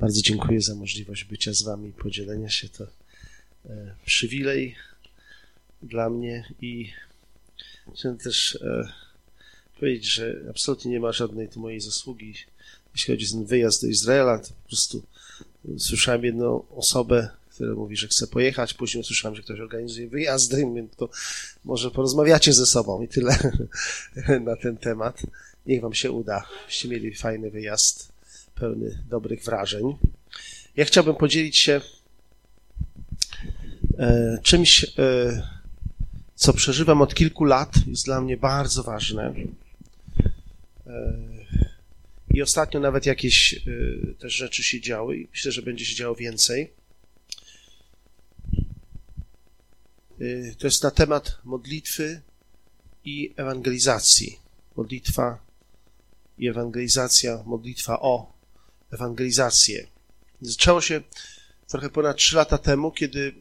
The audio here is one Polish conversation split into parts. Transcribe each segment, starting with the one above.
Bardzo dziękuję za możliwość bycia z wami, podzielenia się. To przywilej dla mnie i chciałem też powiedzieć, że absolutnie nie ma żadnej tu mojej zasługi. Jeśli chodzi o ten wyjazd do Izraela, to po prostu słyszałem jedną osobę, która mówi, że chce pojechać, później usłyszałem, że ktoś organizuje wyjazdy, więc to może porozmawiacie ze sobą i tyle na ten temat. Niech wam się uda, byście mieli fajny wyjazd, pełny dobrych wrażeń. Ja chciałbym podzielić się czymś, co przeżywam od kilku lat, jest dla mnie bardzo ważne. I ostatnio nawet jakieś też rzeczy się działy i myślę, że będzie się działo więcej. To jest na temat modlitwy i ewangelizacji. Modlitwa i ewangelizacja, modlitwa o ewangelizację. Zaczęło się trochę ponad 3 lata temu, kiedy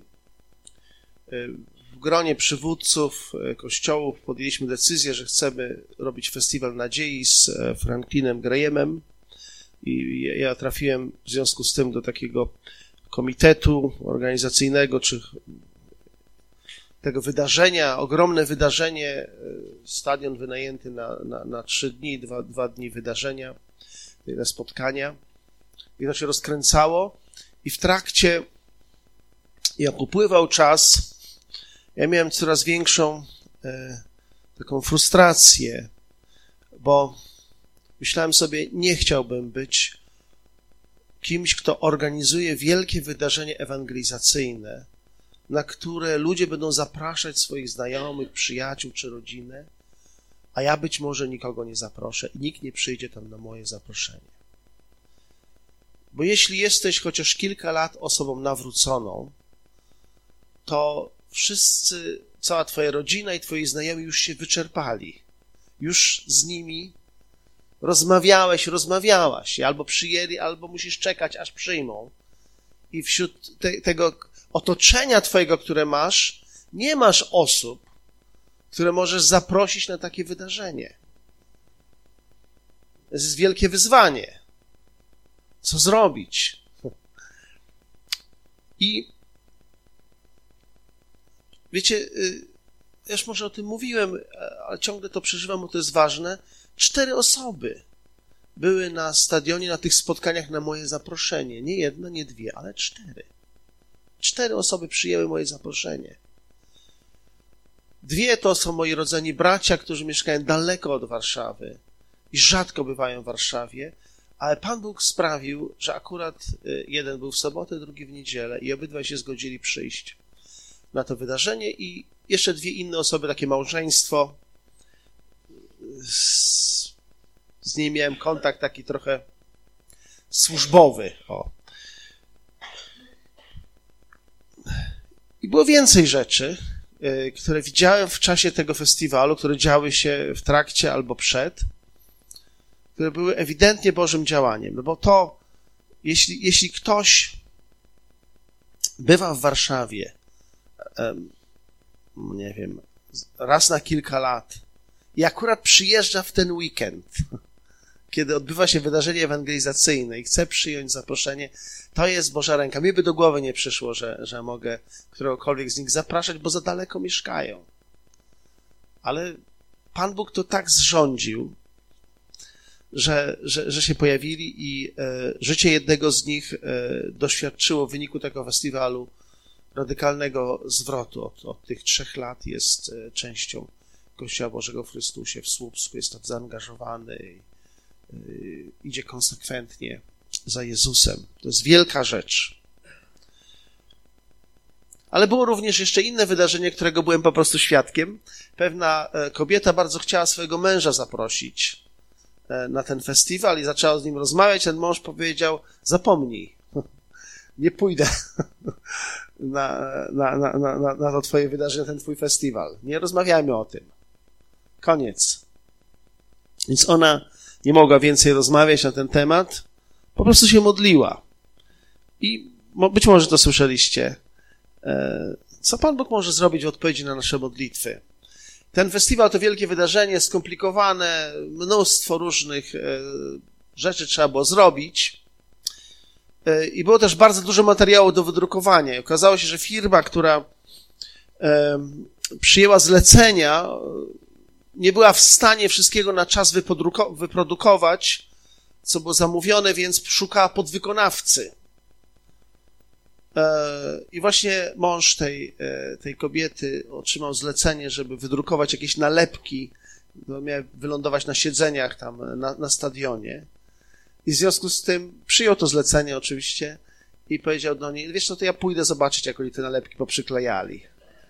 w gronie przywódców kościołów podjęliśmy decyzję, że chcemy robić Festiwal Nadziei z Franklinem Grahamem i ja trafiłem w związku z tym do takiego komitetu organizacyjnego, czy tego wydarzenia, ogromne wydarzenie, stadion wynajęty na 3 dni, 2 dni wydarzenia, tyle spotkania i to się rozkręcało i w trakcie, jak upływał czas, ja miałem coraz większą taką frustrację, bo myślałem sobie, nie chciałbym być kimś, kto organizuje wielkie wydarzenie ewangelizacyjne, na które ludzie będą zapraszać swoich znajomych, przyjaciół czy rodzinę, a ja być może nikogo nie zaproszę i nikt nie przyjdzie tam na moje zaproszenie. Bo jeśli jesteś chociaż kilka lat osobą nawróconą, to wszyscy, cała twoja rodzina i twoi znajomi już się wyczerpali. Już z nimi rozmawiałaś, albo przyjęli, albo musisz czekać, aż przyjmą. I wśród tego otoczenia twojego, które masz, nie masz osób, które możesz zaprosić na takie wydarzenie. To jest wielkie wyzwanie. Co zrobić? I wiecie, ja już może o tym mówiłem, ale ciągle to przeżywam, bo to jest ważne. 4 osoby były na stadionie, na tych spotkaniach na moje zaproszenie. Nie 1, nie 2, ale 4. 4 osoby przyjęły moje zaproszenie. 2 to są moi rodzeni bracia, którzy mieszkają daleko od Warszawy i rzadko bywają w Warszawie, ale Pan Bóg sprawił, że akurat jeden był w sobotę, drugi w niedzielę i obydwaj się zgodzili przyjść na to wydarzenie i jeszcze 2 inne osoby, takie małżeństwo. Z nimi miałem kontakt taki trochę służbowy. I było więcej rzeczy, które widziałem w czasie tego festiwalu, które działy się w trakcie albo przed, które były ewidentnie Bożym działaniem. No bo to, jeśli ktoś bywa w Warszawie, nie wiem, raz na kilka lat i akurat przyjeżdża w ten weekend, kiedy odbywa się wydarzenie ewangelizacyjne i chce przyjąć zaproszenie, to jest Boża ręka. Mi by do głowy nie przyszło, że mogę któregokolwiek z nich zapraszać, bo za daleko mieszkają. Ale Pan Bóg to tak zrządził, że się pojawili i życie jednego z nich doświadczyło w wyniku tego festiwalu radykalnego zwrotu. Od tych 3 lat jest częścią Kościoła Bożego w Chrystusie w Słupsku, jest tak zaangażowany, idzie konsekwentnie za Jezusem. To jest wielka rzecz. Ale było również jeszcze inne wydarzenie, którego byłem po prostu świadkiem. Pewna kobieta bardzo chciała swojego męża zaprosić na ten festiwal i zaczęła z nim rozmawiać. Ten mąż powiedział, zapomnij, nie pójdę na to twoje wydarzenie, ten twój festiwal. Nie rozmawiajmy o tym. Koniec. Więc ona nie mogła więcej rozmawiać na ten temat, po prostu się modliła. I być może to słyszeliście. Co Pan Bóg może zrobić w odpowiedzi na nasze modlitwy? Ten festiwal to wielkie wydarzenie, skomplikowane, mnóstwo różnych rzeczy trzeba było zrobić. i było też bardzo dużo materiału do wydrukowania. I okazało się, że firma, która przyjęła zlecenia, nie była w stanie wszystkiego na czas wyprodukować, co było zamówione, więc szukała podwykonawcy. I właśnie mąż tej kobiety otrzymał zlecenie, żeby wydrukować jakieś nalepki, miały wylądować na siedzeniach tam na stadionie. I w związku z tym przyjął to zlecenie oczywiście i powiedział do niej, wiesz co, to ja pójdę zobaczyć, jak oni te nalepki poprzyklejali.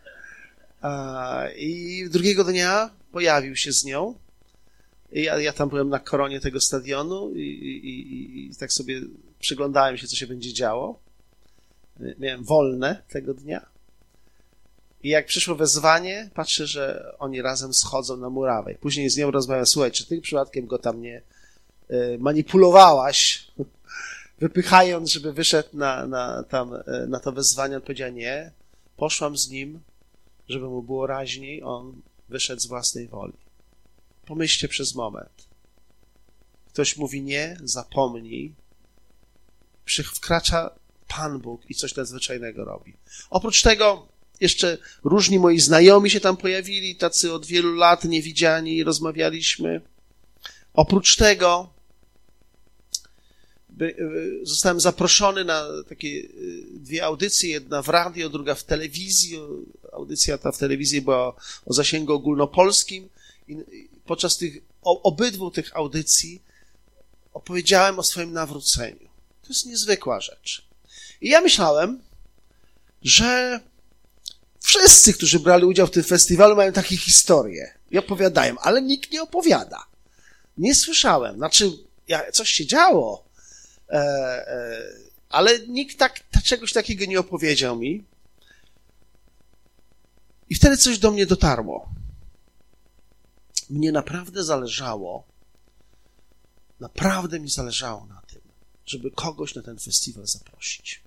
I drugiego dnia pojawił się z nią. I ja tam byłem na koronie tego stadionu i tak sobie przyglądałem się, co się będzie działo. Miałem wolne tego dnia. I jak przyszło wezwanie, patrzę, że oni razem schodzą na murawę. Później z nią rozmawiam, słuchaj, czy ty przypadkiem go tam nie manipulowałaś, wypychając, żeby wyszedł na to wezwanie? On powiedział, nie, poszłam z nim, żeby mu było raźniej, on wyszedł z własnej woli. Pomyślcie przez moment. Ktoś mówi nie, zapomnij. Wkracza Pan Bóg i coś nadzwyczajnego robi. Oprócz tego jeszcze różni moi znajomi się tam pojawili, tacy od wielu lat niewidziani, rozmawialiśmy. Oprócz tego zostałem zaproszony na takie 2 audycje, jedna w radio, druga w telewizji. Audycja ta w telewizji była o zasięgu ogólnopolskim i podczas obydwu tych audycji opowiedziałem o swoim nawróceniu. To jest niezwykła rzecz. I ja myślałem, że wszyscy, którzy brali udział w tym festiwalu, mają takie historie i opowiadają, ale nikt nie opowiada. Nie słyszałem. Znaczy, coś się działo, ale nikt czegoś takiego nie opowiedział mi. I wtedy coś do mnie dotarło. Mnie naprawdę mi zależało na tym, żeby kogoś na ten festiwal zaprosić.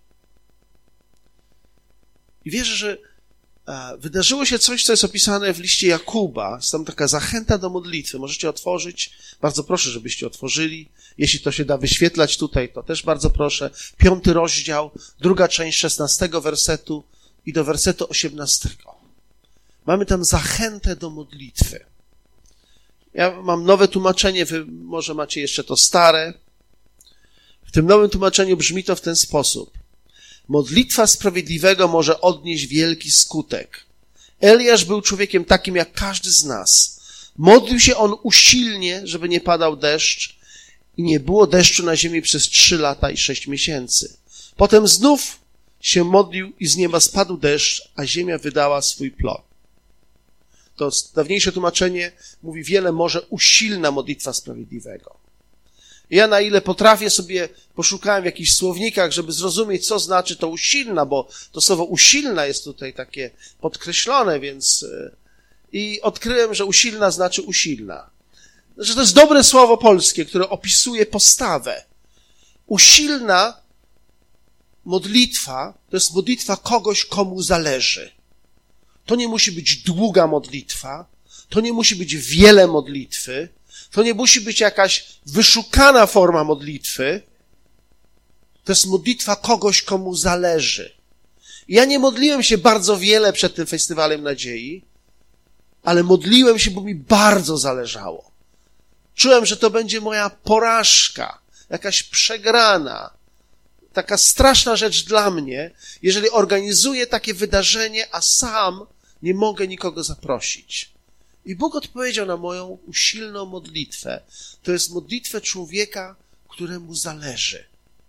I wierzę, że wydarzyło się coś, co jest opisane w liście Jakuba. Jest tam taka zachęta do modlitwy. Możecie otworzyć. Bardzo proszę, żebyście otworzyli. Jeśli to się da wyświetlać tutaj, to też bardzo proszę. 5 rozdział, 2 część 16 wersetu i do wersetu 18. Mamy tam zachętę do modlitwy. Ja mam nowe tłumaczenie, wy może macie jeszcze to stare. W tym nowym tłumaczeniu brzmi to w ten sposób. Modlitwa sprawiedliwego może odnieść wielki skutek. Eliasz był człowiekiem takim jak każdy z nas. Modlił się on usilnie, żeby nie padał deszcz i nie było deszczu na ziemi przez 3 lata i 6 miesięcy. Potem znów się modlił i z nieba spadł deszcz, a ziemia wydała swój plon. To dawniejsze tłumaczenie mówi wiele może usilna modlitwa sprawiedliwego. Ja na ile potrafię sobie poszukałem w jakichś słownikach, żeby zrozumieć, co znaczy to usilna, bo to słowo usilna jest tutaj takie podkreślone, więc i odkryłem, że usilna znaczy usilna. Znaczy to jest dobre słowo polskie, które opisuje postawę. Usilna modlitwa to jest modlitwa kogoś, komu zależy. To nie musi być długa modlitwa, to nie musi być wiele modlitwy, to nie musi być jakaś wyszukana forma modlitwy. To jest modlitwa kogoś, komu zależy. Ja nie modliłem się bardzo wiele przed tym Festiwalem Nadziei, ale modliłem się, bo mi bardzo zależało. Czułem, że to będzie moja porażka, jakaś przegrana, taka straszna rzecz dla mnie, jeżeli organizuję takie wydarzenie, a sam nie mogę nikogo zaprosić. I Bóg odpowiedział na moją usilną modlitwę. To jest modlitwę człowieka, któremu zależy.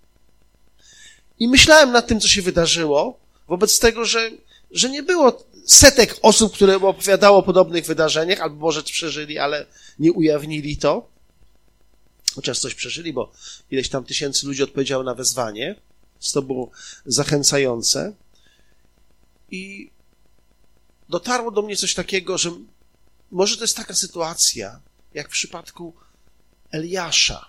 I myślałem nad tym, co się wydarzyło, wobec tego, że nie było setek osób, które opowiadało o podobnych wydarzeniach, albo może przeżyli, ale nie ujawnili to. Chociaż coś przeżyli, bo ileś tam 1000 ludzi odpowiedziało na wezwanie. To było zachęcające. I dotarło do mnie coś takiego, że może to jest taka sytuacja, jak w przypadku Eliasza.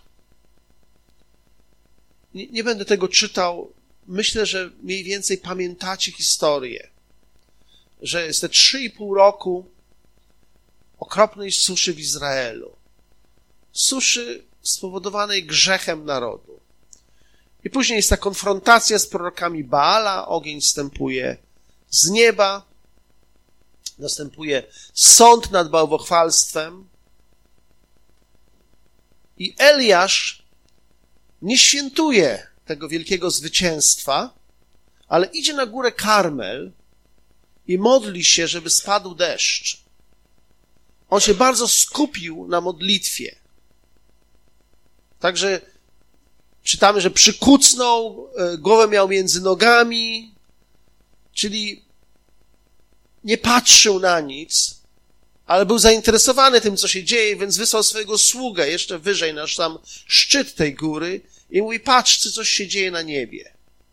Nie będę tego czytał. Myślę, że mniej więcej pamiętacie historię, że jest te 3,5 roku okropnej suszy w Izraelu. Suszy spowodowanej grzechem narodu. I później jest ta konfrontacja z prorokami Baala, ogień zstępuje z nieba, następuje sąd nad bałwochwalstwem i Eliasz nie świętuje tego wielkiego zwycięstwa, ale idzie na górę Karmel i modli się, żeby spadł deszcz. On się bardzo skupił na modlitwie. Także czytamy, że przykucnął, głowę miał między nogami, czyli nie patrzył na nic, ale był zainteresowany tym, co się dzieje, więc wysłał swojego sługę jeszcze wyżej na sam szczyt tej góry i mówi, patrz, czy coś się dzieje na niebie.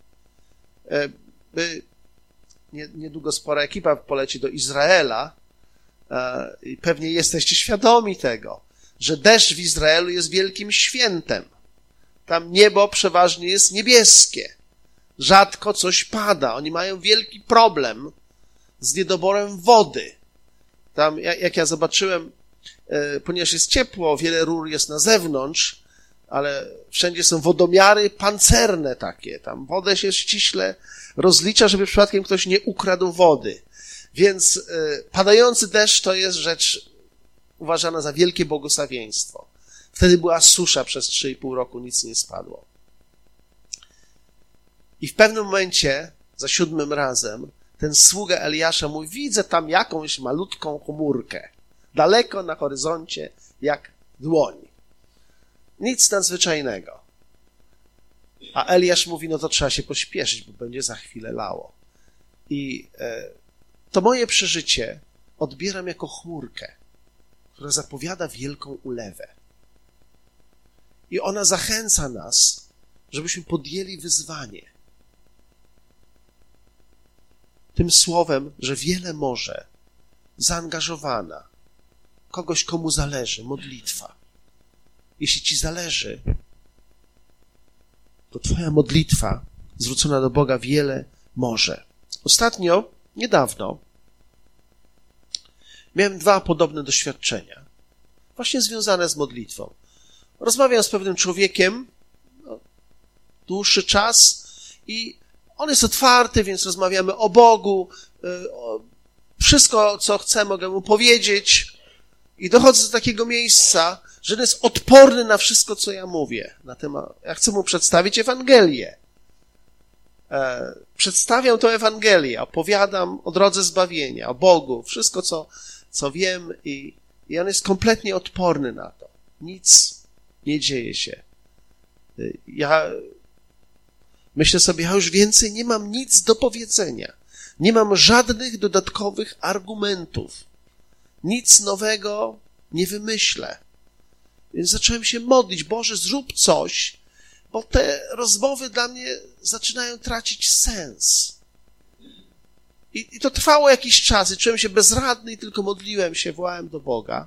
Niedługo spora ekipa poleci do Izraela i pewnie jesteście świadomi tego, że deszcz w Izraelu jest wielkim świętem. Tam niebo przeważnie jest niebieskie. Rzadko coś pada. Oni mają wielki problem z niedoborem wody. Tam, jak ja zobaczyłem, ponieważ jest ciepło, wiele rur jest na zewnątrz, ale wszędzie są wodomiary pancerne takie. Tam wodę się ściśle rozlicza, żeby przypadkiem ktoś nie ukradł wody. Więc padający deszcz to jest rzecz uważana za wielkie błogosławieństwo. Wtedy była susza przez 3,5 roku, nic nie spadło. I w pewnym momencie, za 7. razem, ten sługa Eliasza mówi, widzę tam jakąś malutką chmurkę, daleko na horyzoncie, jak dłoń. Nic nadzwyczajnego. A Eliasz mówi, no to trzeba się pośpieszyć, bo będzie za chwilę lało. I to moje przeżycie odbieram jako chmurkę, która zapowiada wielką ulewę. I ona zachęca nas, żebyśmy podjęli wyzwanie. Tym słowem, że wiele może, zaangażowana, kogoś, komu zależy, modlitwa. Jeśli ci zależy, to twoja modlitwa zwrócona do Boga wiele może. Ostatnio, niedawno, miałem 2 podobne doświadczenia, właśnie związane z modlitwą. Rozmawiam z pewnym człowiekiem dłuższy czas i on jest otwarty, więc rozmawiamy o Bogu. Wszystko, co chcę, mogę mu powiedzieć. I dochodzę do takiego miejsca, że on jest odporny na wszystko, co ja mówię na temat. Ja chcę mu przedstawić Ewangelię. Przedstawiam tę Ewangelię, opowiadam o drodze zbawienia, o Bogu, wszystko, co wiem i on jest kompletnie odporny na to. Nic nie dzieje się. Ja myślę sobie, ja już więcej nie mam nic do powiedzenia. Nie mam żadnych dodatkowych argumentów. Nic nowego nie wymyślę. Więc zacząłem się modlić, Boże, zrób coś, bo te rozmowy dla mnie zaczynają tracić sens. I to trwało jakiś czas i czułem się bezradny i tylko modliłem się, wołałem do Boga.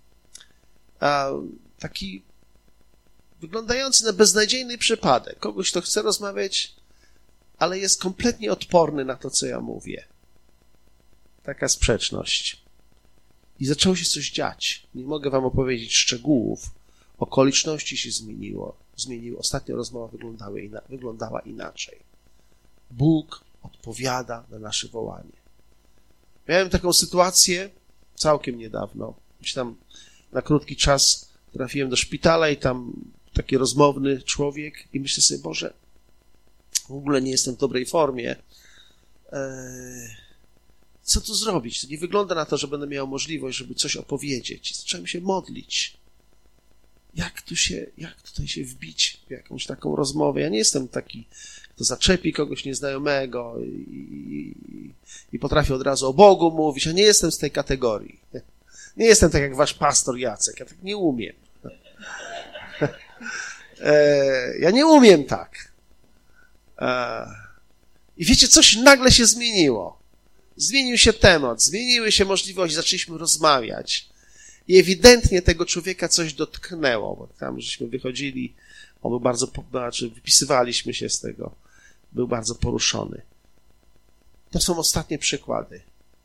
Taki wyglądający na beznadziejny przypadek. Kogoś, kto chce rozmawiać, ale jest kompletnie odporny na to, co ja mówię. Taka sprzeczność. I zaczęło się coś dziać. Nie mogę wam opowiedzieć szczegółów. Okoliczności się zmieniły. Ostatnia rozmowa wyglądała inaczej. Bóg odpowiada na nasze wołanie. Miałem taką sytuację całkiem niedawno. Gdzieś tam na krótki czas trafiłem do szpitala i tam taki rozmowny człowiek i myślę sobie, Boże, w ogóle nie jestem w dobrej formie. Co tu zrobić? To nie wygląda na to, że będę miał możliwość, żeby coś opowiedzieć. Zacząłem się modlić. Jak tutaj się wbić w jakąś taką rozmowę? Ja nie jestem taki, kto zaczepi kogoś nieznajomego i potrafi od razu o Bogu mówić. Ja nie jestem z tej kategorii. Nie jestem tak jak wasz pastor Jacek. Ja tak nie umiem. Ja nie umiem tak. I wiecie, coś nagle się zmieniło. Zmienił się temat, zmieniły się możliwości, zaczęliśmy rozmawiać. I ewidentnie tego człowieka coś dotknęło, bo tam żeśmy wychodzili, on był bardzo, wypisywaliśmy się z tego, był bardzo poruszony. To są ostatnie przykłady.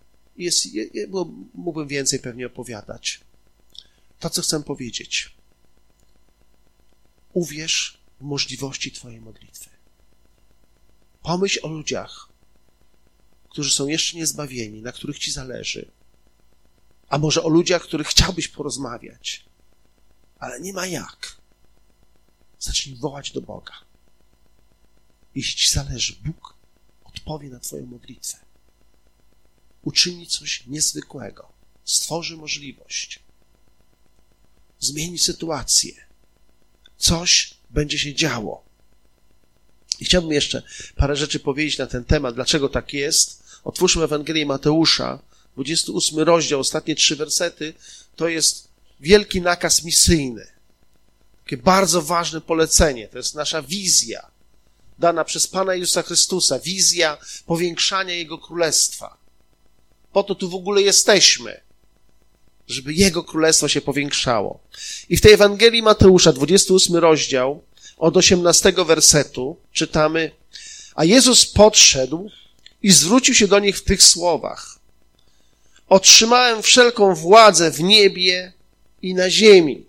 Mógłbym więcej pewnie opowiadać. To, co chcę powiedzieć. Uwierz w możliwości twojej modlitwy. Pomyśl o ludziach, którzy są jeszcze niezbawieni, na których ci zależy. A może o ludziach, których chciałbyś porozmawiać, ale nie ma jak. Zacznij wołać do Boga. Jeśli ci zależy, Bóg odpowie na twoją modlitwę. Uczyni coś niezwykłego. Stworzy możliwość. Zmieni sytuację. Coś będzie się działo. I chciałbym jeszcze parę rzeczy powiedzieć na ten temat, dlaczego tak jest. Otwórzmy Ewangelię Mateusza, 28 rozdział, ostatnie 3 wersety, to jest wielki nakaz misyjny. Takie bardzo ważne polecenie, to jest nasza wizja, dana przez Pana Jezusa Chrystusa, wizja powiększania Jego Królestwa. Po to tu w ogóle jesteśmy, żeby Jego Królestwo się powiększało. I w tej Ewangelii Mateusza, 28 rozdział, od 18 wersetu czytamy: a Jezus podszedł i zwrócił się do nich w tych słowach: otrzymałem wszelką władzę w niebie i na ziemi.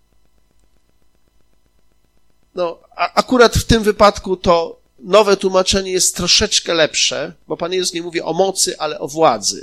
Akurat w tym wypadku to nowe tłumaczenie jest troszeczkę lepsze, bo Pan Jezus nie mówi o mocy, ale o władzy.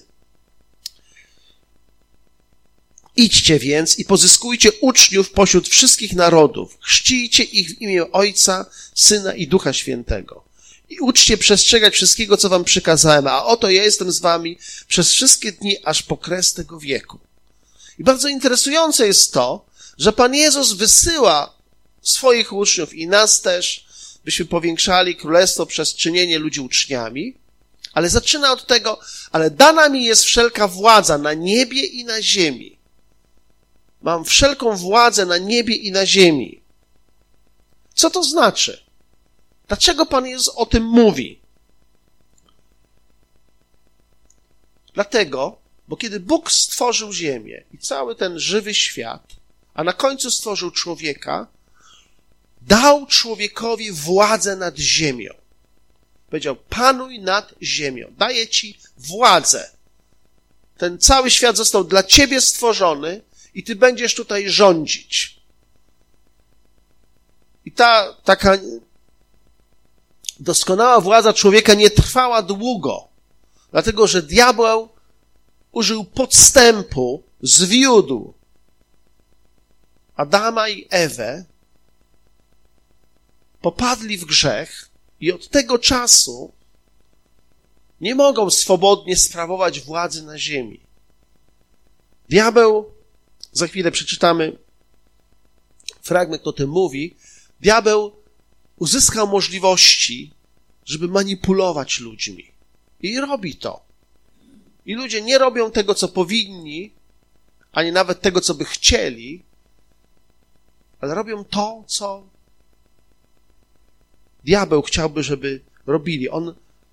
Idźcie więc i pozyskujcie uczniów pośród wszystkich narodów. Chrzcijcie ich w imię Ojca, Syna i Ducha Świętego. I uczcie przestrzegać wszystkiego, co wam przykazałem, a oto ja jestem z wami przez wszystkie dni, aż po kres tego wieku. I bardzo interesujące jest to, że Pan Jezus wysyła swoich uczniów i nas też, byśmy powiększali królestwo przez czynienie ludzi uczniami, ale zaczyna od tego: ale dana mi jest wszelka władza na niebie i na ziemi. Mam wszelką władzę na niebie i na ziemi. Co to znaczy? Dlaczego Pan Jezus o tym mówi? Dlatego, bo kiedy Bóg stworzył ziemię i cały ten żywy świat, a na końcu stworzył człowieka, dał człowiekowi władzę nad ziemią. Powiedział: panuj nad ziemią. Daję ci władzę. Ten cały świat został dla ciebie stworzony i ty będziesz tutaj rządzić. I ta taka doskonała władza człowieka nie trwała długo, dlatego że diabeł użył podstępu, zwiódł Adama i Ewę, popadli w grzech i od tego czasu nie mogą swobodnie sprawować władzy na ziemi. Diabeł, za chwilę przeczytamy fragment, o tym mówi, diabeł uzyskał możliwości, żeby manipulować ludźmi. I robi to. I ludzie nie robią tego, co powinni, ani nawet tego, co by chcieli, ale robią to, co diabeł chciałby, żeby robili. On,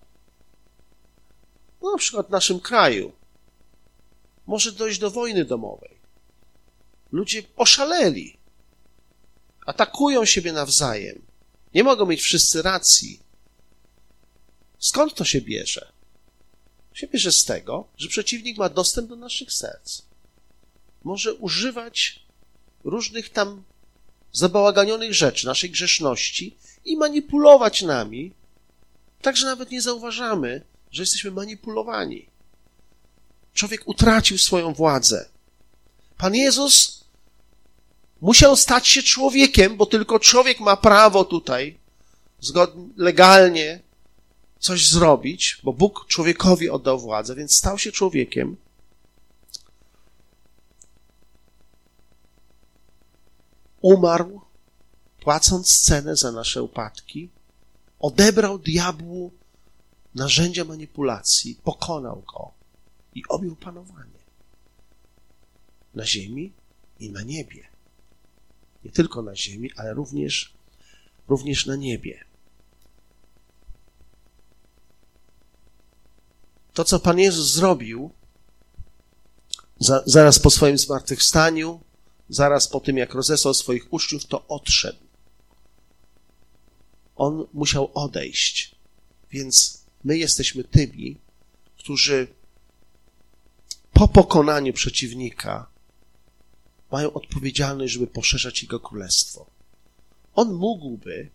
na przykład w naszym kraju, może dojść do wojny domowej. Ludzie oszaleli. Atakują siebie nawzajem. Nie mogą mieć wszyscy racji. Skąd to się bierze? To się bierze z tego, że przeciwnik ma dostęp do naszych serc. Może używać różnych tam zabałaganionych rzeczy, naszej grzeszności i manipulować nami, tak że nawet nie zauważamy, że jesteśmy manipulowani. Człowiek utracił swoją władzę. Pan Jezus musiał stać się człowiekiem, bo tylko człowiek ma prawo tutaj legalnie coś zrobić, bo Bóg człowiekowi oddał władzę, więc stał się człowiekiem. Umarł, płacąc cenę za nasze upadki, odebrał diabłu narzędzia manipulacji, pokonał go i objął panowanie na ziemi i na niebie. Nie tylko na ziemi, ale również na niebie. To, co Pan Jezus zrobił zaraz po swoim zmartwychwstaniu, zaraz po tym, jak rozesłał swoich uczniów, to odszedł. On musiał odejść, więc my jesteśmy tymi, którzy po pokonaniu przeciwnika mają odpowiedzialność, żeby poszerzać Jego królestwo. on mógłby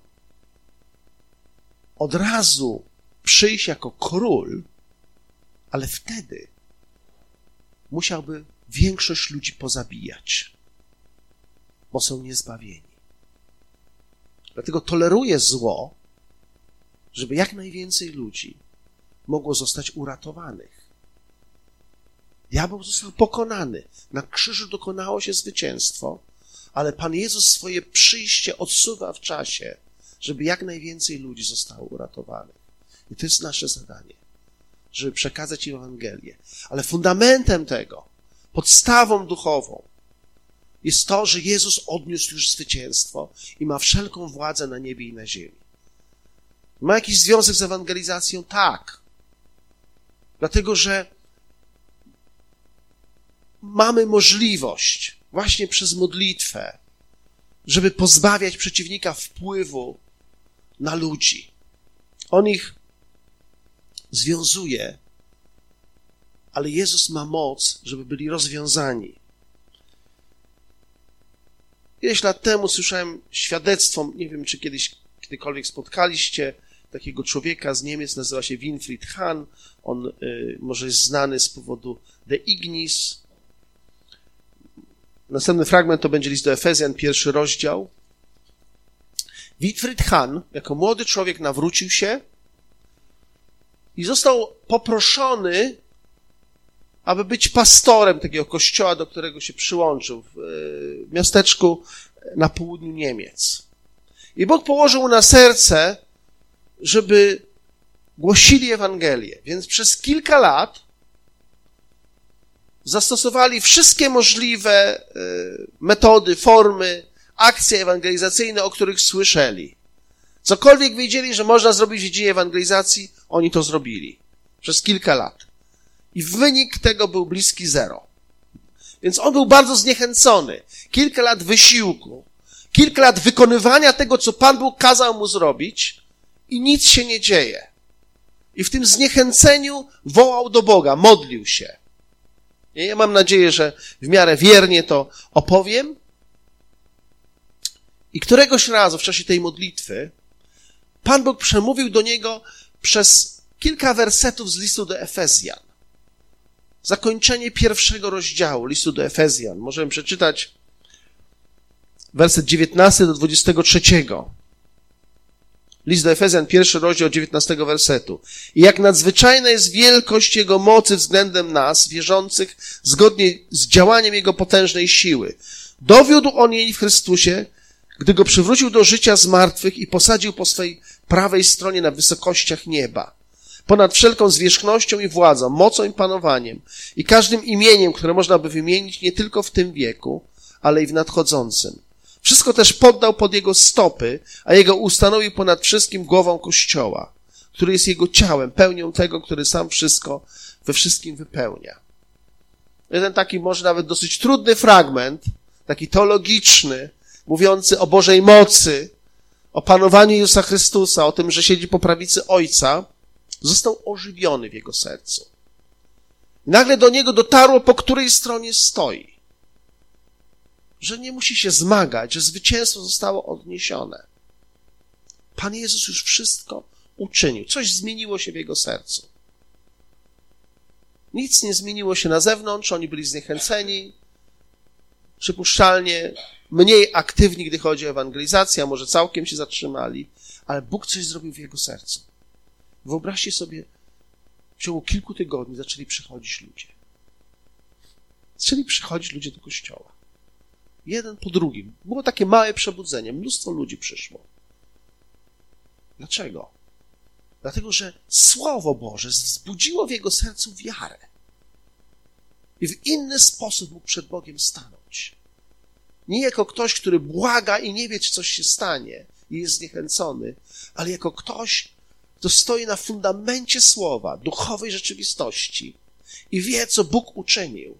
od razu przyjść jako król, ale wtedy musiałby większość ludzi pozabijać, bo są niezbawieni. Dlatego toleruje zło, żeby jak najwięcej ludzi mogło zostać uratowanych. Diabeł został pokonany. Na krzyżu dokonało się zwycięstwo, ale Pan Jezus swoje przyjście odsuwa w czasie, żeby jak najwięcej ludzi zostało uratowanych. I to jest nasze zadanie, żeby przekazać im Ewangelię. Ale fundamentem tego, podstawą duchową jest to, że Jezus odniósł już zwycięstwo i ma wszelką władzę na niebie i na ziemi. Ma jakiś związek z ewangelizacją? Tak. Dlatego, że mamy możliwość właśnie przez modlitwę, żeby pozbawiać przeciwnika wpływu na ludzi. On ich związuje, ale Jezus ma moc, żeby byli rozwiązani. Ileś lat temu słyszałem świadectwo, nie wiem, czy kiedykolwiek spotkaliście takiego człowieka z Niemiec, nazywa się Winfried Hahn. On może jest znany z powodu De Ignis. Następny fragment to będzie list do Efezjan, 1 rozdział. Winfried Hahn, jako młody człowiek, nawrócił się i został poproszony, aby być pastorem takiego kościoła, do którego się przyłączył w miasteczku na południu Niemiec. I Bóg położył na serce, żeby głosili Ewangelię. Więc przez kilka lat zastosowali wszystkie możliwe metody, formy, akcje ewangelizacyjne, o których słyszeli. Cokolwiek wiedzieli, że można zrobić w dziedzinie ewangelizacji, oni to zrobili. Przez kilka lat. I wynik tego był bliski zero. Więc on był bardzo zniechęcony. Kilka lat wysiłku, kilka lat wykonywania tego, co Pan Bóg kazał mu zrobić i nic się nie dzieje. I w tym zniechęceniu wołał do Boga, modlił się. I ja mam nadzieję, że w miarę wiernie to opowiem. I któregoś razu w czasie tej modlitwy Pan Bóg przemówił do niego przez kilka wersetów z listu do Efezjan. Zakończenie 1 rozdziału listu do Efezjan. Możemy przeczytać werset 19 do 23. List do Efezjan, 1 rozdział 19 wersetu. I jak nadzwyczajna jest wielkość Jego mocy względem nas, wierzących, zgodnie z działaniem Jego potężnej siły. Dowiódł On jej w Chrystusie, gdy Go przywrócił do życia z martwych i posadził po swej prawej stronie na wysokościach nieba. Ponad wszelką zwierzchnością i władzą, mocą i panowaniem i każdym imieniem, które można by wymienić nie tylko w tym wieku, ale i w nadchodzącym. Wszystko też poddał pod Jego stopy, a Jego ustanowił ponad wszystkim głową Kościoła, który jest Jego ciałem, pełnią tego, który sam wszystko we wszystkim wypełnia. Jeden taki może nawet dosyć trudny fragment, taki teologiczny, mówiący o Bożej mocy, o panowaniu Jezusa Chrystusa, o tym, że siedzi po prawicy Ojca, został ożywiony w jego sercu. I nagle do niego dotarło, po której stronie stoi. Że nie musi się zmagać, że zwycięstwo zostało odniesione. Pan Jezus już wszystko uczynił. Coś zmieniło się w jego sercu. Nic nie zmieniło się na zewnątrz, oni byli zniechęceni, przypuszczalnie mniej aktywni, gdy chodzi o ewangelizację, a może całkiem się zatrzymali, ale Bóg coś zrobił w jego sercu. Wyobraźcie sobie, w ciągu kilku tygodni zaczęli przychodzić ludzie. Zaczęli przychodzić ludzie do kościoła. Jeden po drugim. Było takie małe przebudzenie. Mnóstwo ludzi przyszło. Dlaczego? Dlatego, że Słowo Boże wzbudziło w jego sercu wiarę. I w inny sposób mógł przed Bogiem stanąć. Nie jako ktoś, który błaga i nie wie, czy coś się stanie i jest zniechęcony, ale jako ktoś, kto stoi na fundamencie Słowa, duchowej rzeczywistości i wie, co Bóg uczynił.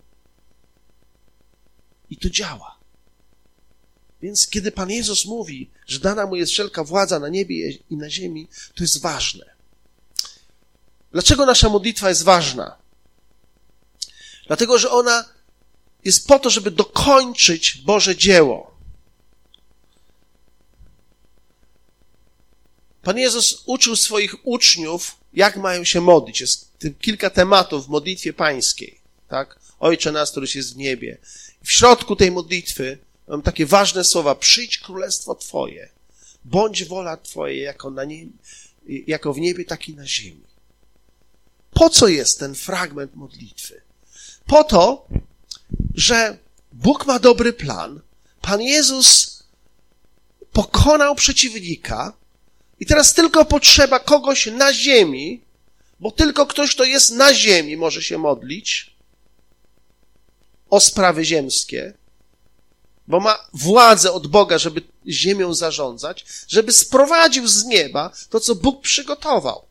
I to działa. Więc kiedy Pan Jezus mówi, że dana Mu jest wszelka władza na niebie i na ziemi, to jest ważne. Dlaczego nasza modlitwa jest ważna? Dlatego, że ona jest po to, żeby dokończyć Boże dzieło. Pan Jezus uczył swoich uczniów, jak mają się modlić. Jest kilka tematów w modlitwie pańskiej, tak? Ojcze nasz, któryś jest w niebie. W środku tej modlitwy mam takie ważne słowa. Przyjdź królestwo Twoje. Bądź wola Twoja jako w niebie, tak i na ziemi. Po co jest ten fragment modlitwy? Po to, że Bóg ma dobry plan. Pan Jezus pokonał przeciwnika i teraz tylko potrzeba kogoś na ziemi, bo tylko ktoś, kto jest na ziemi, może się modlić o sprawy ziemskie, bo ma władzę od Boga, żeby ziemią zarządzać, żeby sprowadził z nieba to, co Bóg przygotował.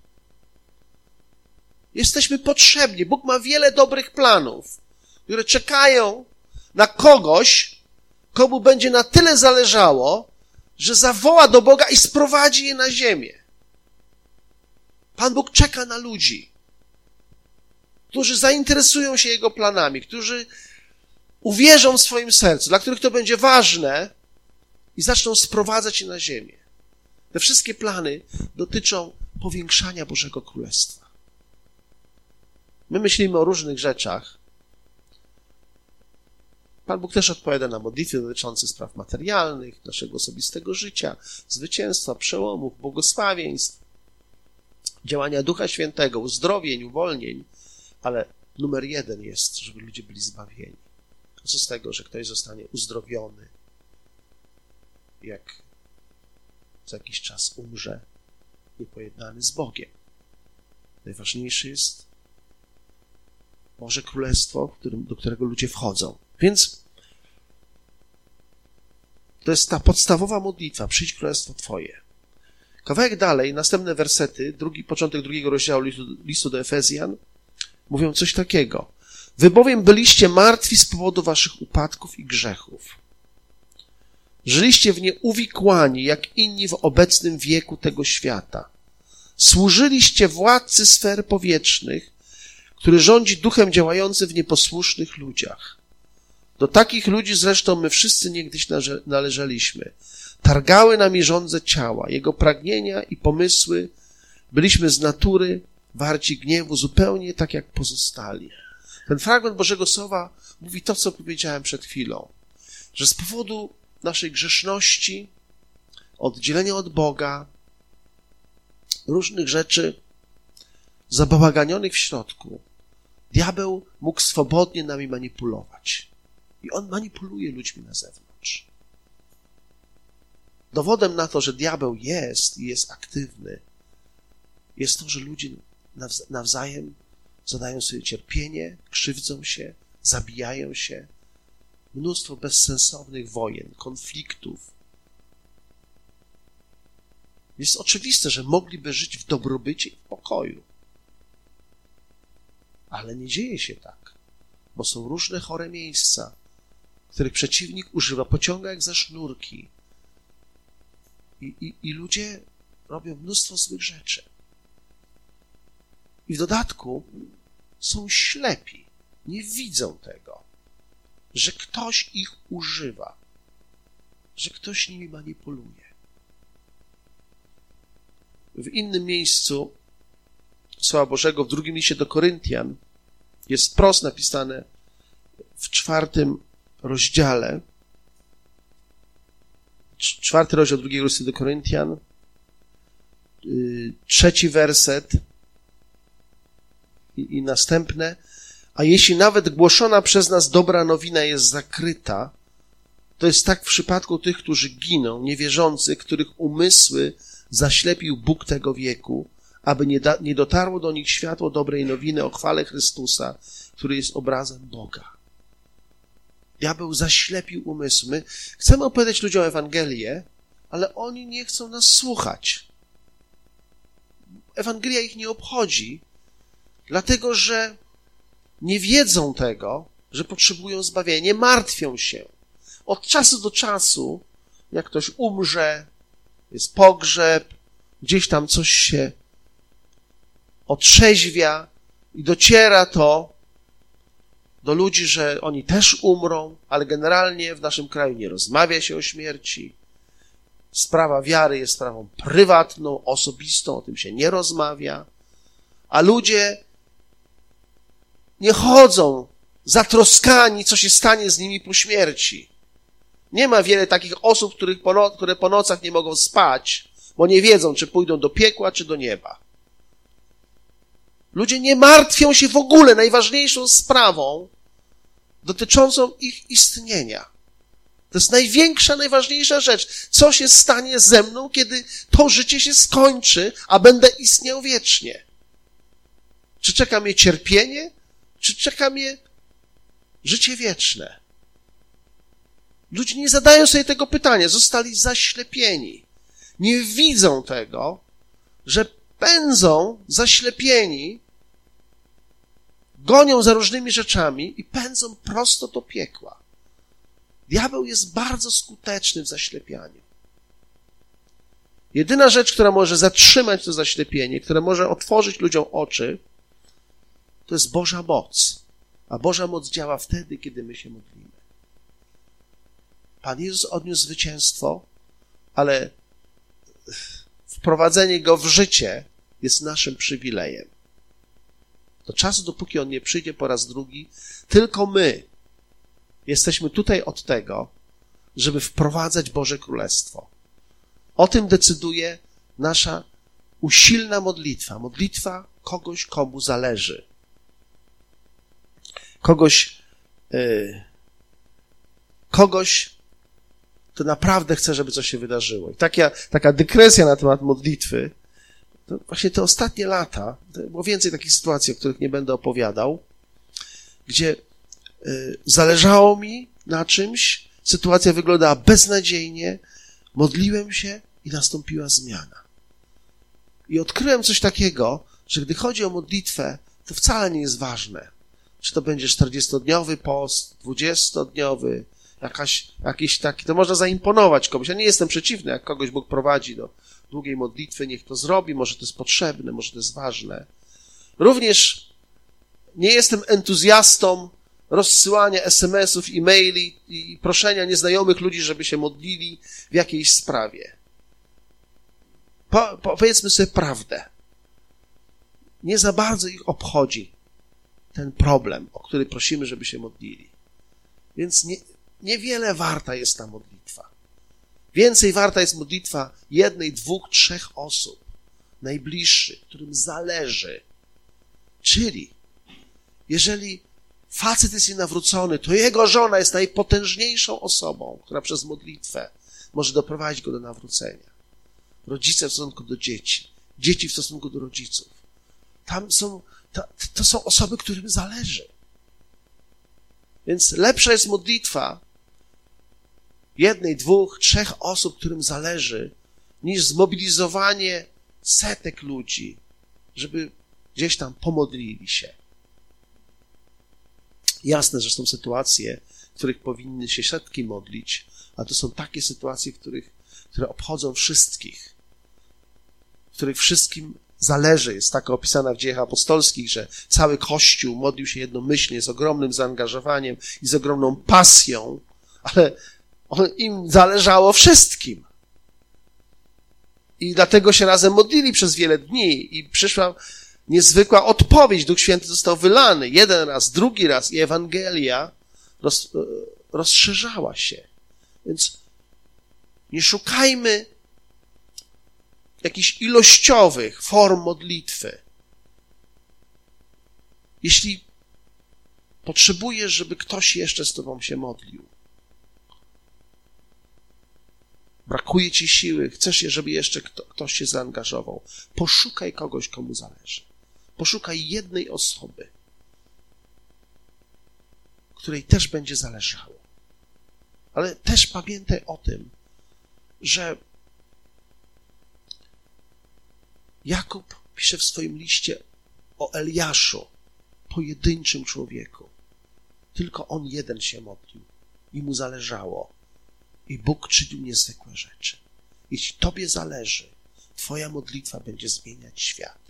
Jesteśmy potrzebni. Bóg ma wiele dobrych planów, które czekają na kogoś, komu będzie na tyle zależało, że zawoła do Boga i sprowadzi je na ziemię. Pan Bóg czeka na ludzi, którzy zainteresują się Jego planami, którzy uwierzą w swoim sercu, dla których to będzie ważne i zaczną sprowadzać je na ziemię. Te wszystkie plany dotyczą powiększania Bożego Królestwa. My myślimy o różnych rzeczach. Pan Bóg też odpowiada na modlitwy dotyczące spraw materialnych, naszego osobistego życia, zwycięstwa, przełomów, błogosławieństw, działania Ducha Świętego, uzdrowień, uwolnień, ale numer 1 jest, żeby ludzie byli zbawieni. A co z tego, że ktoś zostanie uzdrowiony, jak za jakiś czas umrze, niepojednany z Bogiem. Najważniejsze jest Boże Królestwo, do którego ludzie wchodzą. Więc to jest ta podstawowa modlitwa. Przyjdź Królestwo Twoje. Kawałek dalej, następne wersety, początek 2 rozdziału listu do Efezjan, mówią coś takiego. Wy bowiem byliście martwi z powodu waszych upadków i grzechów. Żyliście w nie uwikłani, jak inni w obecnym wieku tego świata. Służyliście władcy sfer powietrznych, który rządzi duchem działającym w nieposłusznych ludziach. Do takich ludzi zresztą my wszyscy niegdyś należeliśmy. Targały nami żądze ciała, jego pragnienia i pomysły. Byliśmy z natury warci gniewu, zupełnie tak jak pozostali. Ten fragment Bożego Słowa mówi to, co powiedziałem przed chwilą, że z powodu naszej grzeszności, oddzielenia od Boga, różnych rzeczy zabałaganionych w środku, diabeł mógł swobodnie nami manipulować. I on manipuluje ludźmi na zewnątrz. Dowodem na to, że diabeł jest i jest aktywny, jest to, że ludzie nawzajem zadają sobie cierpienie, krzywdzą się, zabijają się. Mnóstwo bezsensownych wojen, konfliktów. Jest oczywiste, że mogliby żyć w dobrobycie i w pokoju. Ale nie dzieje się tak, bo są różne chore miejsca, których przeciwnik używa, pociąga jak za sznurki. I ludzie robią mnóstwo złych rzeczy. I w dodatku są ślepi, nie widzą tego, że ktoś ich używa, że ktoś nimi manipuluje. W innym miejscu Słowa Bożego, w 2 liście do Koryntian, jest wprost napisane w 4 rozdziale, 4 rozdział 2 listu do Koryntian, 3 werset i następne. A jeśli nawet głoszona przez nas dobra nowina jest zakryta, to jest tak w przypadku tych, którzy giną, niewierzących, których umysły zaślepił Bóg tego wieku, aby nie dotarło do nich światło dobrej nowiny o chwale Chrystusa, który jest obrazem Boga. Diabeł zaślepił umysły. My chcemy opowiadać ludziom Ewangelię, ale oni nie chcą nas słuchać. Ewangelia ich nie obchodzi, dlatego że nie wiedzą tego, że potrzebują zbawienia, nie martwią się. Od czasu do czasu, jak ktoś umrze, jest pogrzeb, gdzieś tam coś się otrzeźwia i dociera to do ludzi, że oni też umrą, ale generalnie w naszym kraju nie rozmawia się o śmierci. Sprawa wiary jest sprawą prywatną, osobistą, o tym się nie rozmawia, a ludzie nie chodzą zatroskani, co się stanie z nimi po śmierci. Nie ma wiele takich osób, które po nocach nie mogą spać, bo nie wiedzą, czy pójdą do piekła, czy do nieba. Ludzie nie martwią się w ogóle najważniejszą sprawą dotyczącą ich istnienia. To jest najważniejsza rzecz. Co się stanie ze mną, kiedy to życie się skończy, a będę istniał wiecznie? Czy czeka mnie cierpienie, czy czeka mnie życie wieczne? Ludzie nie zadają sobie tego pytania, zostali zaślepieni. Nie widzą tego, że pędzą zaślepieni, gonią za różnymi rzeczami i pędzą prosto do piekła. Diabeł jest bardzo skuteczny w zaślepianiu. Jedyna rzecz, która może zatrzymać to zaślepienie, która może otworzyć ludziom oczy, to jest Boża moc. A Boża moc działa wtedy, kiedy my się modlimy. Pan Jezus odniósł zwycięstwo, ale wprowadzenie Go w życie jest naszym przywilejem. Do czasu, dopóki On nie przyjdzie po raz drugi, tylko my jesteśmy tutaj od tego, żeby wprowadzać Boże Królestwo. O tym decyduje nasza usilna modlitwa. Modlitwa kogoś, komu zależy. Kogoś, kto naprawdę chce, żeby coś się wydarzyło. I taka dygresja na temat modlitwy, to właśnie te ostatnie lata, było więcej takich sytuacji, o których nie będę opowiadał, gdzie zależało mi na czymś, sytuacja wyglądała beznadziejnie, modliłem się i nastąpiła zmiana. I odkryłem coś takiego, że gdy chodzi o modlitwę, to wcale nie jest ważne, czy to będzie 40-dniowy post, 20-dniowy, jakiś taki, to można zaimponować komuś. Ja nie jestem przeciwny, jak kogoś Bóg prowadzi do długiej modlitwy, niech to zrobi, może to jest potrzebne, może to jest ważne. Również nie jestem entuzjastą rozsyłania SMS-ów, e-maili i proszenia nieznajomych ludzi, żeby się modlili w jakiejś sprawie. Powiedzmy sobie prawdę. Nie za bardzo ich obchodzi ten problem, o który prosimy, żeby się modlili. Więc niewiele warta jest ta modlitwa. Więcej warta jest modlitwa 1, 2, 3 osób, najbliższych, którym zależy. Czyli, jeżeli facet jest nienawrócony, to jego żona jest najpotężniejszą osobą, która przez modlitwę może doprowadzić go do nawrócenia. Rodzice w stosunku do dzieci, dzieci w stosunku do rodziców. To są osoby, którym zależy. Więc lepsza jest modlitwa 1, 2, 3 osób, którym zależy, niż zmobilizowanie setek ludzi, żeby gdzieś tam pomodlili się. Jasne, że są sytuacje, w których powinny się setki modlić, a to są takie sytuacje, które obchodzą wszystkich, w których wszystkim zależy. Jest taka opisana w Dziejach Apostolskich, że cały Kościół modlił się jednomyślnie, z ogromnym zaangażowaniem i z ogromną pasją, ale im zależało wszystkim. I dlatego się razem modlili przez wiele dni i przyszła niezwykła odpowiedź. Duch Święty został wylany 1 raz, 2 raz i Ewangelia rozszerzała się. Więc nie szukajmy jakichś ilościowych form modlitwy. Jeśli potrzebujesz, żeby ktoś jeszcze z tobą się modlił, brakuje ci siły, chcesz, żeby jeszcze ktoś się zaangażował, poszukaj kogoś, komu zależy. Poszukaj jednej osoby, której też będzie zależało. Ale też pamiętaj o tym, że Jakub pisze w swoim liście o Eliaszu, pojedynczym człowieku. Tylko on jeden się modlił i mu zależało. I Bóg czynił niezwykłe rzeczy. Jeśli tobie zależy, twoja modlitwa będzie zmieniać świat.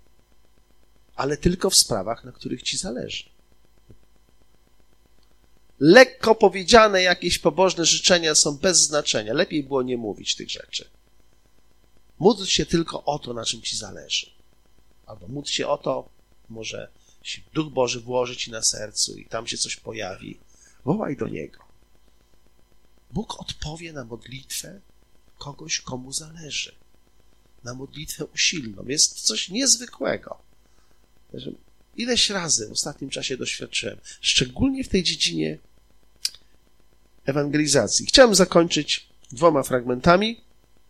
Ale tylko w sprawach, na których ci zależy. lekko powiedziane jakieś pobożne życzenia są bez znaczenia. Lepiej było nie mówić tych rzeczy. Módl się tylko o to, na czym ci zależy. Albo módl się o to, może się Duch Boży włoży ci na sercu i tam się coś pojawi. Wołaj do Niego. Bóg odpowie na modlitwę kogoś, komu zależy. Na modlitwę usilną. Jest coś niezwykłego. Ileś razy w ostatnim czasie doświadczyłem, szczególnie w tej dziedzinie ewangelizacji. Chciałem zakończyć 2 fragmentami.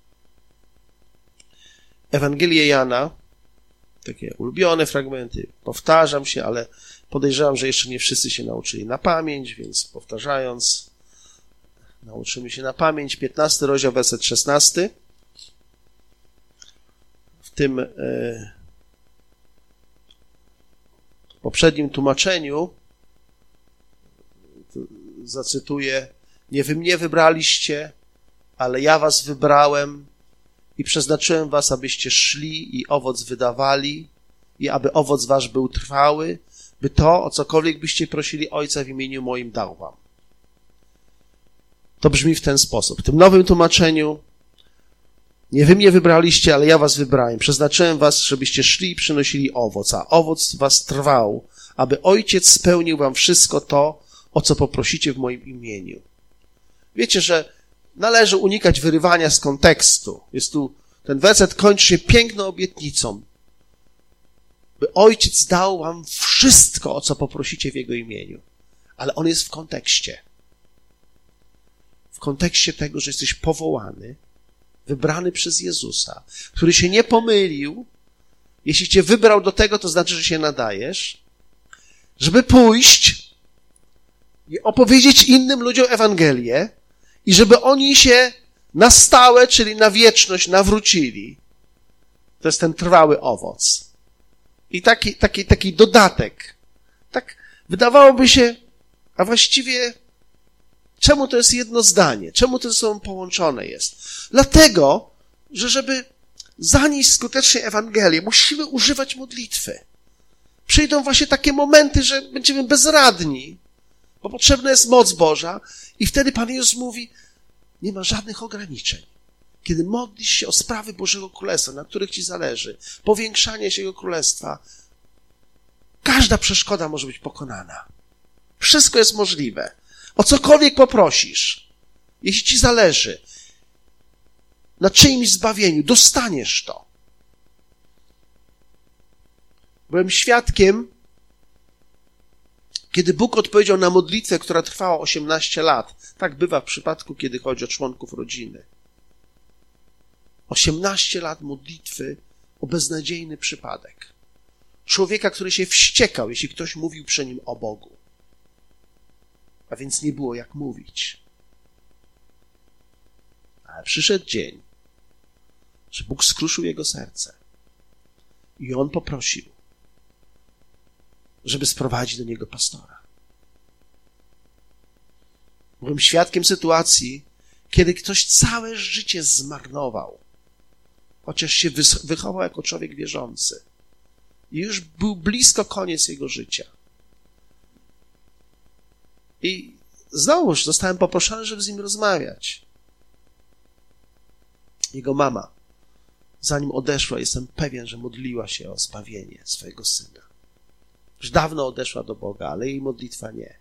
Ewangelię Jana, takie ulubione fragmenty, powtarzam się, ale podejrzewam, że jeszcze nie wszyscy się nauczyli na pamięć, więc powtarzając, nauczymy się na pamięć. 15 rozdział, werset 16. W tym poprzednim tłumaczeniu zacytuję: nie wy mnie wybraliście, ale ja was wybrałem i przeznaczyłem was, abyście szli i owoc wydawali i aby owoc wasz był trwały, by to, o cokolwiek byście prosili Ojca w imieniu moim, dał wam. To brzmi w ten sposób. W tym nowym tłumaczeniu: nie wy mnie wybraliście, ale ja was wybrałem. Przeznaczyłem was, żebyście szli i przynosili owoc, a owoc was trwał, aby Ojciec spełnił wam wszystko to, o co poprosicie w moim imieniu. Wiecie, że należy unikać wyrywania z kontekstu. Ten werset kończy się piękną obietnicą, by Ojciec dał wam wszystko, o co poprosicie w Jego imieniu. Ale on jest w kontekście. W kontekście tego, że jesteś powołany, wybrany przez Jezusa, który się nie pomylił. Jeśli cię wybrał do tego, to znaczy, że się nadajesz, żeby pójść i opowiedzieć innym ludziom Ewangelię i żeby oni się na stałe, czyli na wieczność nawrócili. To jest ten trwały owoc. I taki dodatek. Tak wydawałoby się, a właściwie czemu to jest jedno zdanie? Czemu to ze sobą połączone jest? Dlatego, że żeby zanieść skutecznie Ewangelię, musimy używać modlitwy. Przyjdą właśnie takie momenty, że będziemy bezradni, bo potrzebna jest moc Boża i wtedy Pan Jezus mówi, nie ma żadnych ograniczeń. Kiedy modlisz się o sprawy Bożego Królestwa, na których ci zależy, powiększanie się Jego Królestwa, każda przeszkoda może być pokonana. Wszystko jest możliwe. O cokolwiek poprosisz, jeśli ci zależy, na czyimś zbawieniu, dostaniesz to. Byłem świadkiem, kiedy Bóg odpowiedział na modlitwę, która trwała 18 lat. Tak bywa w przypadku, kiedy chodzi o członków rodziny. 18 lat modlitwy o beznadziejny przypadek. Człowieka, który się wściekał, jeśli ktoś mówił przy nim o Bogu. A więc nie było jak mówić. Ale przyszedł dzień, że Bóg skruszył jego serce. I on poprosił, żeby sprowadzić do niego pastora. Byłem świadkiem sytuacji, kiedy ktoś całe życie zmarnował, chociaż się wychował jako człowiek wierzący. I już był blisko koniec jego życia. I znowuż zostałem poproszony, żeby z nim rozmawiać. Jego mama, zanim odeszła, jestem pewien, że modliła się o zbawienie swojego syna. Już dawno odeszła do Boga, ale jej modlitwa nie.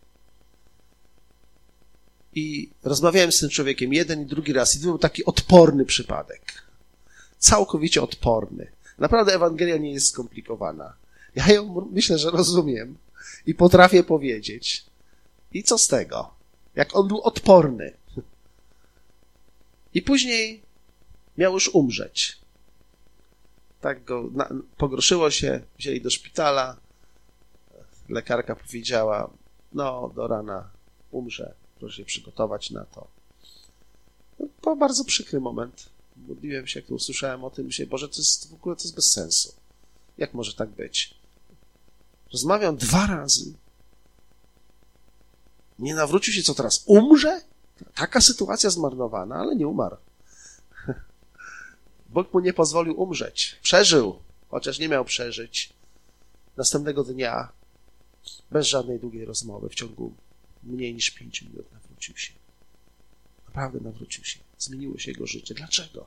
I rozmawiałem z tym człowiekiem jeden i drugi raz i to był taki odporny przypadek. Całkowicie odporny. Naprawdę Ewangelia nie jest skomplikowana. Ja ją myślę, że rozumiem i potrafię powiedzieć. I co z tego? Jak on był odporny. I później miał już umrzeć. Tak go pogroszyło się, wzięli do szpitala. Lekarka powiedziała, no do rana umrze, proszę się przygotować na to. No, to bardzo przykry moment. Modliłem się, jak to usłyszałem o tym, myślę, Boże, to jest bez sensu. Jak może tak być? Rozmawiam 2 razy. Nie nawrócił się, co teraz? Umrze? Taka sytuacja zmarnowana, ale nie umarł. Bóg mu nie pozwolił umrzeć. Przeżył, chociaż nie miał przeżyć. Następnego dnia, bez żadnej długiej rozmowy, w ciągu mniej niż 5 minut nawrócił się. Naprawdę nawrócił się. Zmieniło się jego życie. Dlaczego?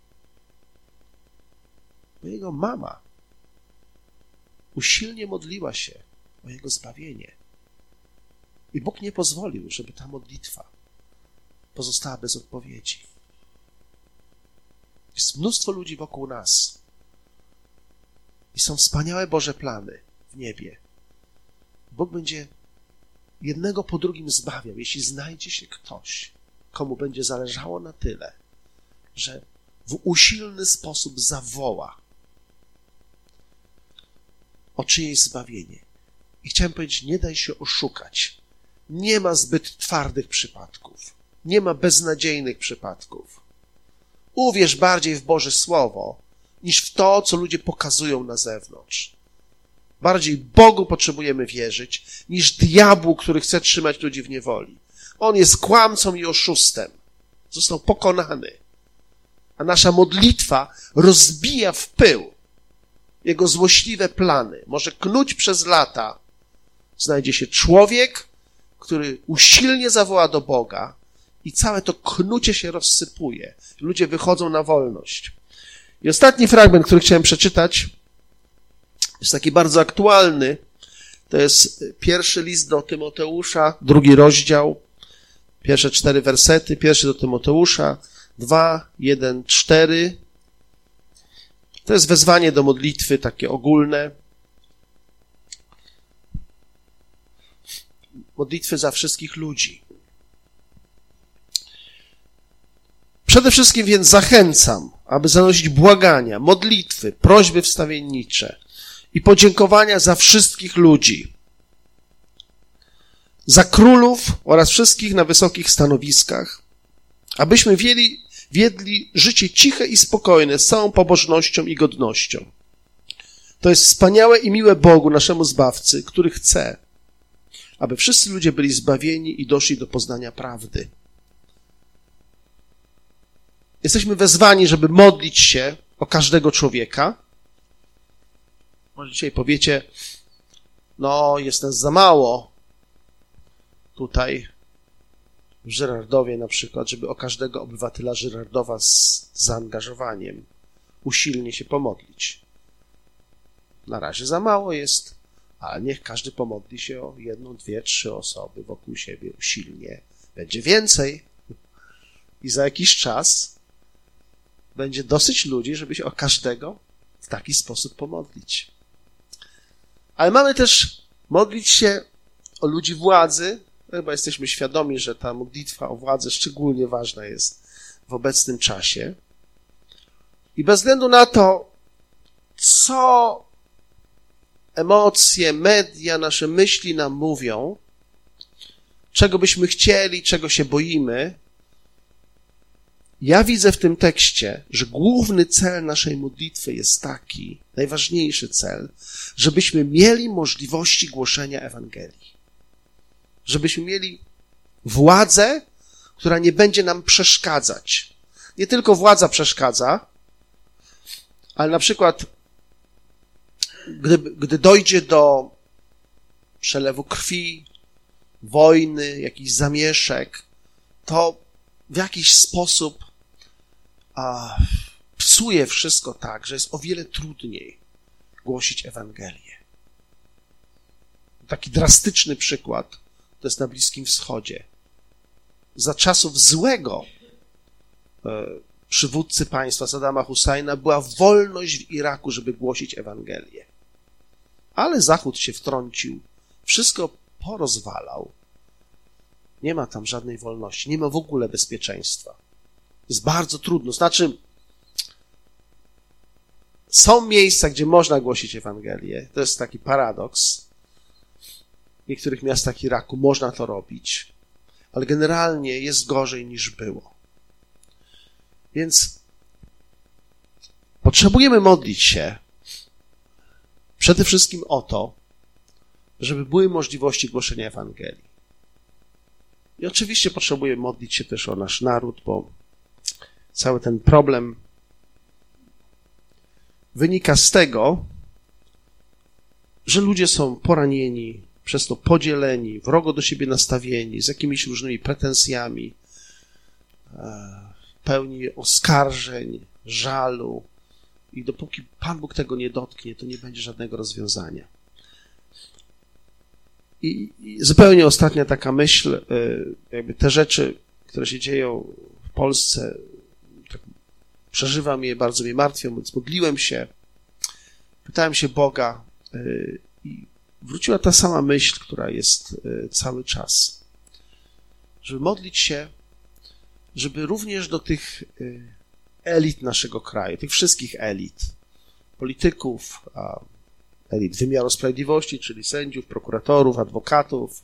Bo jego mama usilnie modliła się o jego zbawienie. I Bóg nie pozwolił, żeby ta modlitwa pozostała bez odpowiedzi. Jest mnóstwo ludzi wokół nas i są wspaniałe Boże plany w niebie. Bóg będzie jednego po drugim zbawiał, jeśli znajdzie się ktoś, komu będzie zależało na tyle, że w usilny sposób zawoła o czyjeś zbawienie. I chciałem powiedzieć, nie daj się oszukać. Nie ma zbyt twardych przypadków. Nie ma beznadziejnych przypadków. Uwierz bardziej w Boże Słowo, niż w to, co ludzie pokazują na zewnątrz. Bardziej Bogu potrzebujemy wierzyć, niż diabłu, który chce trzymać ludzi w niewoli. On jest kłamcą i oszustem. Został pokonany. A nasza modlitwa rozbija w pył jego złośliwe plany. Może knuć przez lata. Znajdzie się człowiek, który usilnie zawoła do Boga i całe to knucie się rozsypuje. Ludzie wychodzą na wolność. I ostatni fragment, który chciałem przeczytać, jest taki bardzo aktualny. To jest pierwszy list do Tymoteusza, 2 rozdział, pierwsze 4 wersety, pierwszy do Tymoteusza, 2, 1, 4. To jest wezwanie do modlitwy, takie ogólne. Modlitwy za wszystkich ludzi. Przede wszystkim więc zachęcam, aby zanosić błagania, modlitwy, prośby wstawiennicze i podziękowania za wszystkich ludzi, za królów oraz wszystkich na wysokich stanowiskach, abyśmy wiedli życie ciche i spokojne z całą pobożnością i godnością. To jest wspaniałe i miłe Bogu, naszemu Zbawcy, który chce, aby wszyscy ludzie byli zbawieni i doszli do poznania prawdy. Jesteśmy wezwani, żeby modlić się o każdego człowieka. Może dzisiaj powiecie, no jest nas za mało tutaj w Żyrardowie na przykład, żeby o każdego obywatela Żyrardowa z zaangażowaniem usilnie się pomodlić. Na razie za mało jest, ale niech każdy pomodli się o 1, 2, 3 osoby wokół siebie usilnie. Będzie więcej i za jakiś czas będzie dosyć ludzi, żeby się o każdego w taki sposób pomodlić. Ale mamy też modlić się o ludzi władzy. Chyba jesteśmy świadomi, że ta modlitwa o władzę szczególnie ważna jest w obecnym czasie. I bez względu na to, co emocje, media, nasze myśli nam mówią, czego byśmy chcieli, czego się boimy, ja widzę w tym tekście, że główny cel naszej modlitwy jest taki, najważniejszy cel, żebyśmy mieli możliwości głoszenia Ewangelii. Żebyśmy mieli władzę, która nie będzie nam przeszkadzać. Nie tylko władza przeszkadza, ale na przykład gdy dojdzie do przelewu krwi, wojny, jakichś zamieszek, to w jakiś sposób psuje wszystko tak, że jest o wiele trudniej głosić Ewangelię. Taki drastyczny przykład to jest na Bliskim Wschodzie. Za czasów złego przywódcy państwa Saddama Husajna była wolność w Iraku, żeby głosić Ewangelię. Ale Zachód się wtrącił, wszystko porozwalał. Nie ma tam żadnej wolności, nie ma w ogóle bezpieczeństwa. Jest bardzo trudno. Znaczy, są miejsca, gdzie można głosić Ewangelię. To jest taki paradoks. W niektórych miastach Iraku można to robić, ale generalnie jest gorzej niż było. Więc potrzebujemy modlić się przede wszystkim o to, żeby były możliwości głoszenia Ewangelii. I oczywiście potrzebujemy modlić się też o nasz naród, bo cały ten problem wynika z tego, że ludzie są poranieni, przez to podzieleni, wrogo do siebie nastawieni, z jakimiś różnymi pretensjami, pełni oskarżeń, żalu. I dopóki Pan Bóg tego nie dotknie, to nie będzie żadnego rozwiązania. I zupełnie ostatnia taka myśl, jakby te rzeczy, które się dzieją w Polsce, tak przeżywam je, bardzo mnie martwią, więc modliłem się, pytałem się Boga i wróciła ta sama myśl, która jest cały czas. Żeby modlić się, żeby również do tych elit naszego kraju, tych wszystkich elit, polityków, elit wymiaru sprawiedliwości, czyli sędziów, prokuratorów, adwokatów,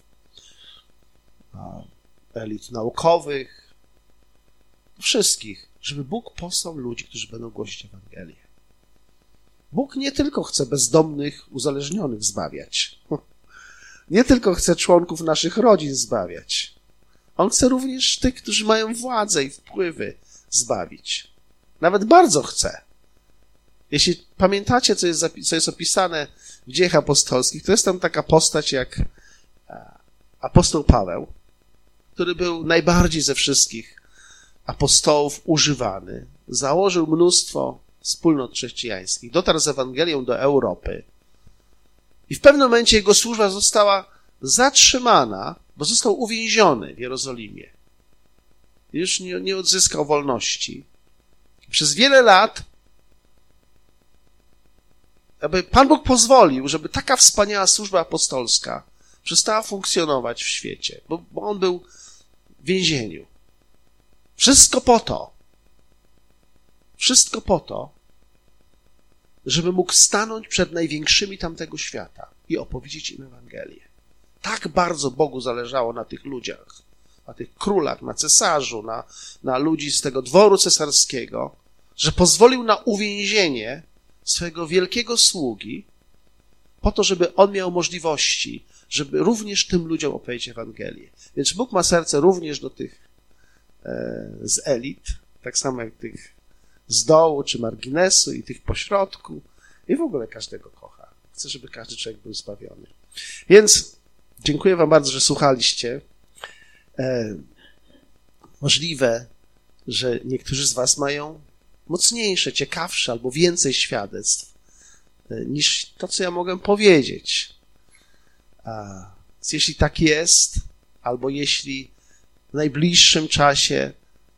elit naukowych, wszystkich, żeby Bóg posłał ludzi, którzy będą głosić Ewangelię. Bóg nie tylko chce bezdomnych, uzależnionych zbawiać. Nie tylko chce członków naszych rodzin zbawiać. On chce również tych, którzy mają władzę i wpływy, zbawić. Nawet bardzo chce. Jeśli pamiętacie, co jest opisane w Dziejach Apostolskich, to jest tam taka postać jak apostoł Paweł, który był najbardziej ze wszystkich apostołów używany. Założył mnóstwo wspólnot chrześcijańskich, dotarł z Ewangelią do Europy i w pewnym momencie jego służba została zatrzymana, bo został uwięziony w Jerozolimie. Już nie odzyskał wolności. Przez wiele lat Pan Bóg pozwolił, żeby taka wspaniała służba apostolska przestała funkcjonować w świecie, bo on był w więzieniu. Wszystko po to, żeby mógł stanąć przed największymi tamtego świata i opowiedzieć im Ewangelię. Tak bardzo Bogu zależało na tych ludziach, na tych królach, na cesarzu, na ludzi z tego dworu cesarskiego, że pozwolił na uwięzienie swojego wielkiego sługi po to, żeby on miał możliwości, żeby również tym ludziom opowiedzieć Ewangelię. Więc Bóg ma serce również do tych z elit, tak samo jak tych z dołu czy marginesu i tych pośrodku i w ogóle każdego kocha. Chce, żeby każdy człowiek był zbawiony. Więc dziękuję wam bardzo, że słuchaliście. Możliwe, że niektórzy z was mają mocniejsze, ciekawsze albo więcej świadectw niż to, co ja mogę powiedzieć. Więc jeśli tak jest, albo jeśli w najbliższym czasie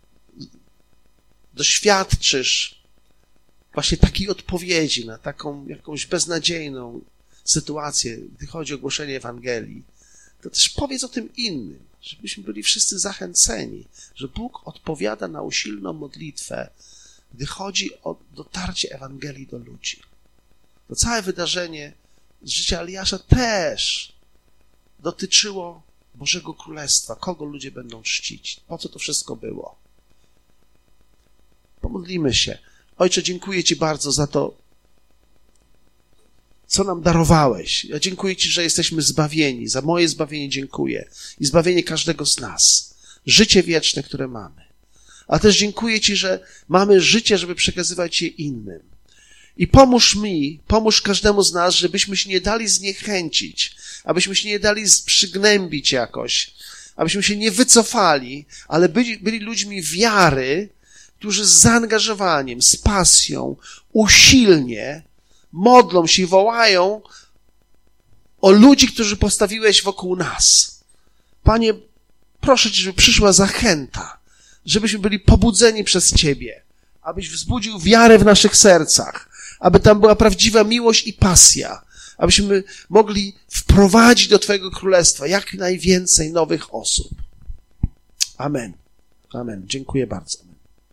doświadczysz właśnie takiej odpowiedzi na taką jakąś beznadziejną sytuację, gdy chodzi o głoszenie Ewangelii, to też powiedz o tym innym, żebyśmy byli wszyscy zachęceni, że Bóg odpowiada na usilną modlitwę, gdy chodzi o dotarcie Ewangelii do ludzi. To całe wydarzenie z życia Eliasza też dotyczyło Bożego Królestwa, kogo ludzie będą czcić, po co to wszystko było. Pomodlimy się. Ojcze, dziękuję Ci bardzo za to, co nam darowałeś. Ja dziękuję Ci, że jesteśmy zbawieni. Za moje zbawienie dziękuję. I zbawienie każdego z nas. Życie wieczne, które mamy. A też dziękuję Ci, że mamy życie, żeby przekazywać je innym. I pomóż każdemu z nas, żebyśmy się nie dali zniechęcić, abyśmy się nie dali przygnębić jakoś, abyśmy się nie wycofali, ale byli ludźmi wiary, którzy z zaangażowaniem, z pasją, usilnie modlą się i wołają o ludzi, którzy postawiłeś wokół nas. Panie, proszę Cię, żeby przyszła zachęta, żebyśmy byli pobudzeni przez Ciebie, abyś wzbudził wiarę w naszych sercach, aby tam była prawdziwa miłość i pasja, abyśmy mogli wprowadzić do Twojego Królestwa jak najwięcej nowych osób. Amen. Amen. Dziękuję bardzo.